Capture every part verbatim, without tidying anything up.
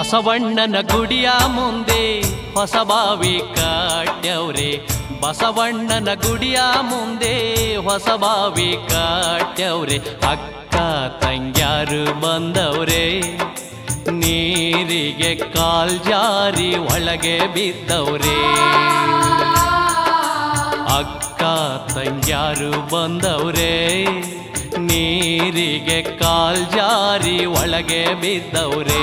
ಬಸವಣ್ಣನ ಗುಡಿಯ ಮುಂದೆ ಹೊಸಬಾವಿ ಕಟ್ಟ್ಯವ್ರೆ. ಬಸವಣ್ಣನ ಗುಡಿಯ ಮುಂದೆ ಹೊಸಬಾವಿ ಕಟ್ಟ್ಯವ್ರೆ. ಅಕ್ಕ ತಂಗ್ಯಾರು ಬಂದವ್ರೆ, ನೀರಿಗೆ ಕಾಲ್ ಜಾರಿ ಒಳಗೆ ಬಿದ್ದವ್ರೆ. ಅಕ್ಕ ತಂಗ್ಯಾರು ಬಂದವ್ರೆ, ನೀರಿಗೆ ಕಾಲ್ ಜಾರಿ ಒಳಗೆ ಬಿದ್ದವ್ರೆ.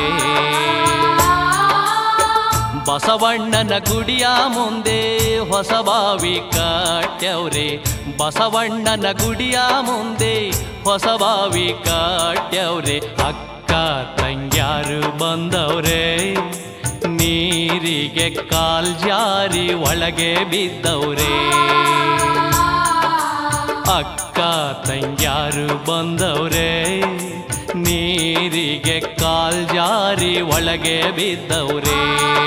ಬಸವಣ್ಣನ ಗುಡಿಯ ಮುಂದೆ ಹೊಸಬಾವಿ ಕಟ್ಟ್ಯವ್ರೆ. ಬಸವಣ್ಣನ ಗುಡಿಯ ಮುಂದೆ ಹೊಸಬಾವಿ ಕಟ್ಟ್ಯವ್ರೆ. ಅಕ್ಕ ತಂಗ್ಯಾರು ಬಂದವ್ರೆ, ನೀರಿಗೆ ಕಾಲ್ ಜಾರಿ ಒಳಗೆ ಬಿದ್ದವ್ರೆ. ಅಕ್ಕ ತಂಗ್ಯಾರು ಬಂದವ್ರೆ, ನೀರಿಗೆ ಕಾಲ್ ಜಾರಿ ಒಳಗೆ ಬಿದ್ದವ್ರೆ.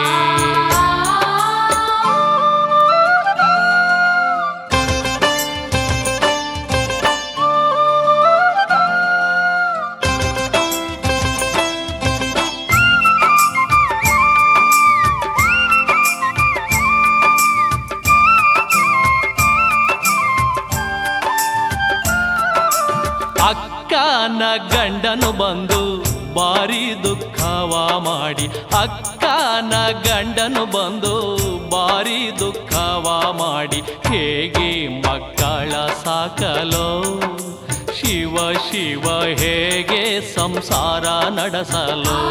ಅಕ್ಕನ ಗಂಡನು ಬಂದು ಬಾರಿ ದುಃಖವ ಮಾಡಿ. ಅಕ್ಕನ ಗಂಡನು ಬಂದು ಬಾರಿ ದುಃಖವ ಮಾಡಿ. ಹೇಗೆ ಮಕ್ಕಳ ಸಾಕಲೋ ಶಿವ ಶಿವ, ಹೇಗೆ ಸಂಸಾರ ನಡೆಸಲೋ.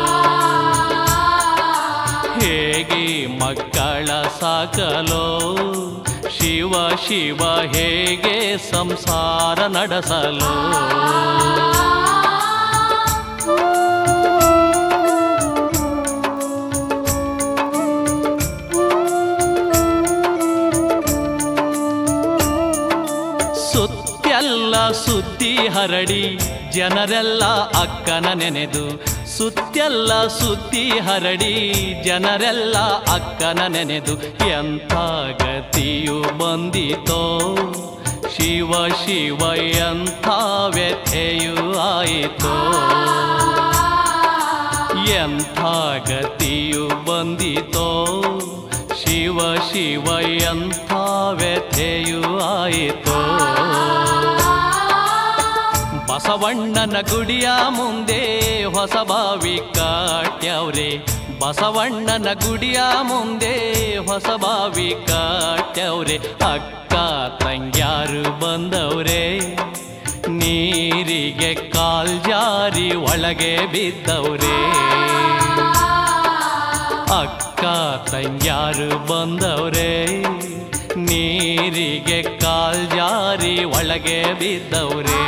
ಹೇಗೆ ಮಕ್ಕಳ ಸಾಕಲೋ ಶಿವ ಶಿವ, ಹೇಗೆ ಸಂಸಾರ ನಡೆಸಲು. ಸುತ್ತೆಲ್ಲ ಸುದ್ದಿ ಹರಡಿ ಜನರೆಲ್ಲ ಅಕ್ಕನ ನೆನೆದು. ಸುತ್ತೆಲ್ಲ ಸುದ್ದಿ ಹರಡಿ ಜನರೆಲ್ಲ ಅಕ್ಕನ ನೆನೆದು. ಎಂಥ ಗತಿಯು ಬಂದಿತೋ ಶಿವ ಶಿವ, ಎಂಥ ವ್ಯಥೆಯು ಆಯಿತೋ. ಎಂಥ ಗತಿಯು ಬಂದಿತೋ ಶಿವ ಶಿವ, ಎಂಥ ವ್ಯಥೆಯು ಆಯಿತೋ. ಬಸವಣ್ಣನ ಗುಡಿಯ ಮುಂದೆ ಹೊಸಬಾವಿ ಕಟ್ಟ್ಯವ್ರೆ. ಬಸವಣ್ಣನ ಗುಡಿಯ ಮುಂದೆ ಹೊಸಬಾವಿ ಕಟ್ಟ್ಯವ್ರೆ. ಅಕ್ಕ ತಂಗ್ಯಾರು ಬಂದವ್ರೆ, ನೀರಿಗೆ ಕಾಲ್ ಜಾರಿ ಒಳಗೆ ಬಿದ್ದವ್ರೆ. ಅಕ್ಕ ತಂಗ್ಯಾರು ಬಂದವ್ರೆ, ನೀರಿಗೆ ಕಾಲ್ ಜಾರಿ ಒಳಗೆ ಬಿದ್ದವ್ರೆ.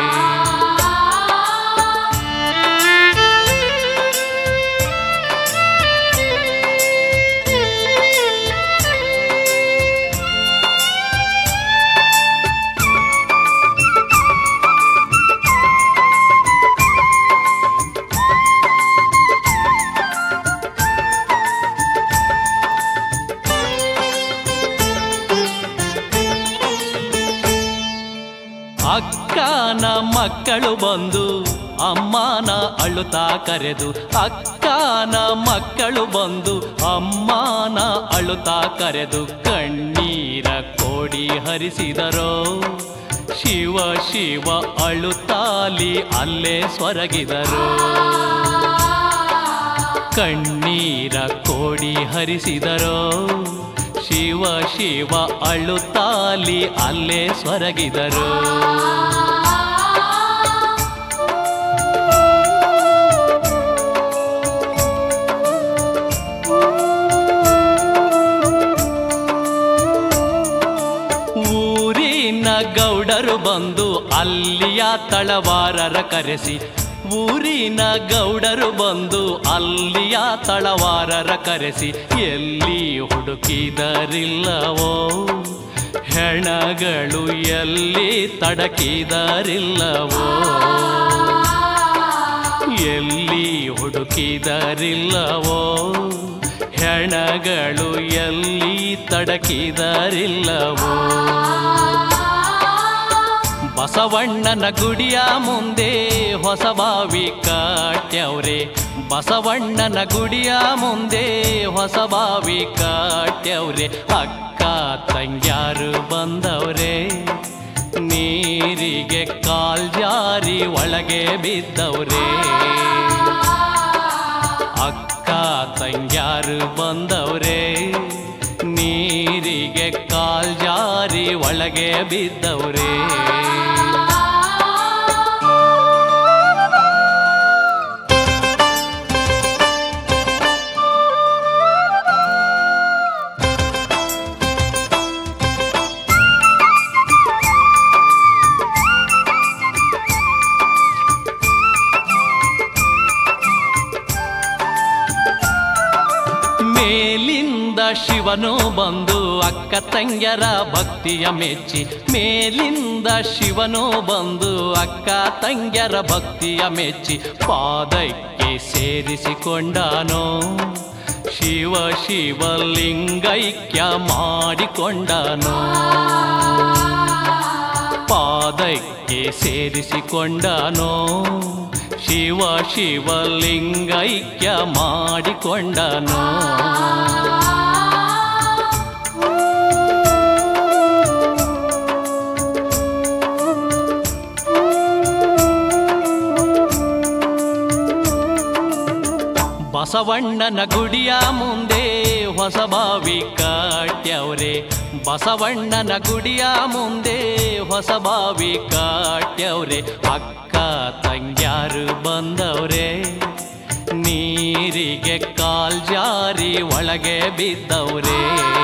ಅಕ್ಕನ ಮಕ್ಕಳು ಬಂದು ಅಮ್ಮನ ಅಳುತ್ತಾ ಕರೆದು. ಅಕ್ಕನ ಮಕ್ಕಳು ಬಂದು ಅಮ್ಮನ ಅಳುತ್ತಾ ಕರೆದು. ಕಣ್ಣೀರ ಕೋಡಿ ಹರಿಸಿದರೋ ಶಿವ ಶಿವ, ಅಳುತ್ತಾಲಿ ಅಲ್ಲೇ ಸ್ವರಗಿದರು. ಕಣ್ಣೀರ ಕೋಡಿ ಹರಿಸಿದರೋ ಶಿವ ಶಿವ, ಅಳುತ್ತಾಲಿ ಅಲ್ಲೇ ಸ್ವರಗಿದರು. ಊರಿನ ಗೌಡರು ಬಂದು ಅಲ್ಲಿಯ ತಳವಾರರ ಕರೆಸಿ. ಊರಿನ ಗೌಡರು ಬಂದು ಅಲ್ಲಿಯ ತಳವಾರರ ಕರೆಸಿ. ಎಲ್ಲಿ ಹುಡುಕಿದರಿಲ್ಲವೋ ಹೆಣಗಳು, ಎಲ್ಲಿ ತಡಕಿದರಿಲ್ಲವೋ. ಎಲ್ಲಿ ಹುಡುಕಿದರಿಲ್ಲವೋ ಹೆಣಗಳು, ಎಲ್ಲಿ ತಡಕಿದರಿಲ್ಲವೋ. ಬಸವಣ್ಣನ ಗುಡಿಯ ಮುಂದೆ ಹೊಸಬಾವಿ ಕಟ್ಟ್ಯವ್ರೆ. ಬಸವಣ್ಣನ ಗುಡಿಯ ಮುಂದೆ ಹೊಸ ಬಾವಿ ಕಟ್ಟ್ಯವ್ರೆ, ಅಕ್ಕ ತಂಗ್ಯಾರು ಬಂದವ್ರೆ, ನೀರಿಗೆ ಕಾಲ್ ಜಾರಿ ಒಳಗೆ ಬಿದ್ದವ್ರೆ. ಅಕ್ಕ ತಂಗ್ಯಾರು ಬಂದವ್ರೆ, ನೀರಿಗೆ ಕಾಲ್ ಜಾರಿ ಒಳಗೆ ಬಿದ್ದವ್ರೆ. ಮೇಲಿಂದ ಶಿವನು ಬಂದು ಅಕ್ಕ ತಂಗ್ಯರ ಭಕ್ತಿಯ ಮೆಚ್ಚಿ, ಮೇಲಿಂದ ಶಿವನು ಬಂದು ಅಕ್ಕ ತಂಗ್ಯರ ಭಕ್ತಿಯ ಮೆಚ್ಚಿ, ಪಾದಕ್ಕೆ ಸೇರಿಸಿಕೊಂಡಾನೋ ಶಿವ ಶಿವಲಿಂಗೈಕ್ಯ ಮಾಡಿಕೊಂಡಾನೋ. ಪಾದಕ್ಕೆ ಸೇರಿಸಿಕೊಂಡಾನೋ ಶಿವ ಶಿವಲಿಂಗೈಕ್ಯ ಮಾಡಿಕೊಂಡನೋ. ಬಸವಣ್ಣನ ಗುಡಿಯ ಮುಂದೆ ಹೊಸ ಬಾವಿ ಕಟ್ಟ್ಯವ್ರೆ, ಬಸವಣ್ಣನ ಗುಡಿಯ ಮುಂದೆ ಹೊಸ ಬಾವಿ ಕಟ್ಟ್ಯವ್ರೆ, ಅಕ್ಕ ತಂಗ್ಯಾರು ಬಂದವ್ರೆ, ನೀರಿಗೆ ಕಾಲ್ ಜಾರಿ ಒಳಗೆ ಬಿದ್ದವ್ರೆ.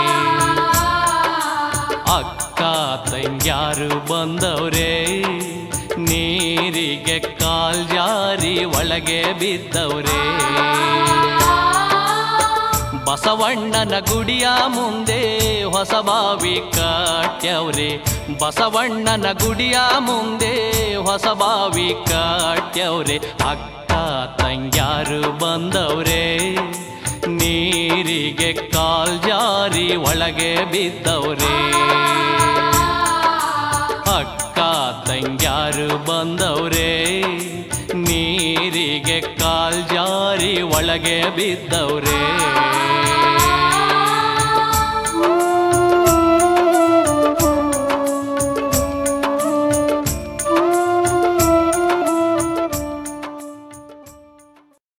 ಅಕ್ಕ ತಂಗ್ಯಾರು ಬಂದವ್ರೆ, ನೀರಿಗೆ ಕಾಲ್ ಜಾರಿ ಒಳಗೆ ಬಿದ್ದವ್ರೆ. ಬಸವಣ್ಣನ ಗುಡಿಯ ಮುಂದೆ ಹೊಸ ಬಾವಿ ಕಟ್ಟ್ಯವ್ರೆ, ಬಸವಣ್ಣನ ಗುಡಿಯ ಮುಂದೆ ಹೊಸ ಬಾವಿ ಕಟ್ಟ್ಯವ್ರೆ, ಅಕ್ಕ ತಂಗ್ಯಾರು ಬಂದವ್ರೆ, ನೀರಿಗೆ ಕಾಲ್ ಜಾರಿ ಒಳಗೆ ಬಿದ್ದವ್ರೆ. ಅಕ್ಕ ತಂಗ್ಯಾರು ಬಂದವ್ರೆ, ನೀರಿಗೆ ಕಾಲ್ ಜಾರಿ ಒಳಗೆ ಬಿದ್ದವ್ರೆ.